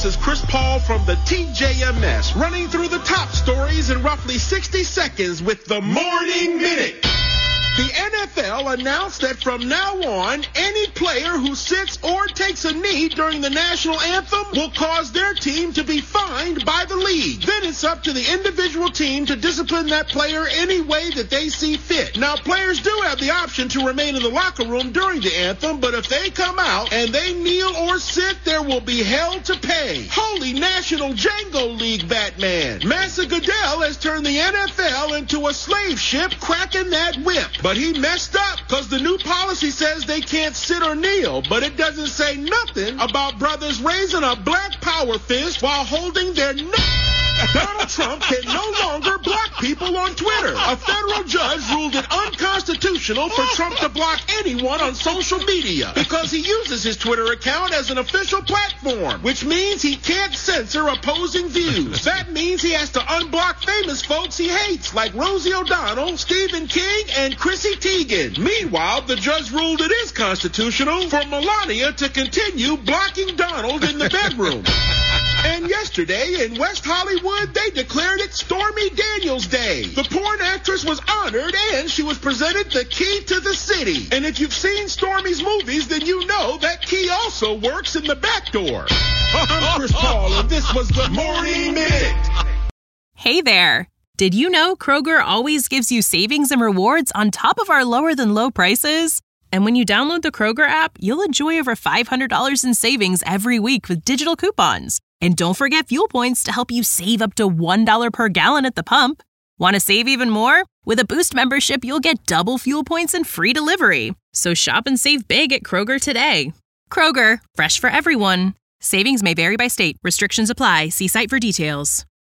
is Chris Paul from the TJMS, running through the top stories in roughly 60 seconds with the Morning Minute. The NFL announced that from now on, any player who sits or takes a knee during the national anthem will cause their team to be fined by the league. Then it's up to the individual team to discipline that player any way that they see fit. Now, players do have the option to remain in the locker room during the anthem, but if they come out and they kneel or sit, there will be hell to pay. Holy National Django League, Batman. Massa Goodell has turned the NFL into a slave ship cracking that whip. But he messed up because the new policy says they can't sit or kneel, but it doesn't say nothing about brothers raising a black power fist while holding their Donald Trump can no longer block people on Twitter. A federal judge ruled it unconstitutional for Trump to block anyone on social media because he uses his Twitter account as an official platform, which means he can't censor opposing views. That means he has to unblock famous folks he hates, like Rosie O'Donnell, Stephen King, and Chrissy Teigen. Meanwhile, the judge ruled it is constitutional for Melania to continue blocking Donald in the bedroom. And yesterday in West Hollywood, they declared it Stormy Daniels Day. The porn actress was honored and she was presented the key to the city. And if you've seen Stormy's movies, then you know that key also works in the back door. I'm Chris Paul, and this was the Morning Minute. Hey there. Did you know Kroger always gives you savings and rewards on top of our lower-than-low prices? And when you download the Kroger app, you'll enjoy over $500 in savings every week with digital coupons. And don't forget fuel points to help you save up to $1 per gallon at the pump. Want to save even more? With a Boost membership, you'll get double fuel points and free delivery. So shop and save big at Kroger today. Kroger, fresh for everyone. Savings may vary by state. Restrictions apply. See site for details.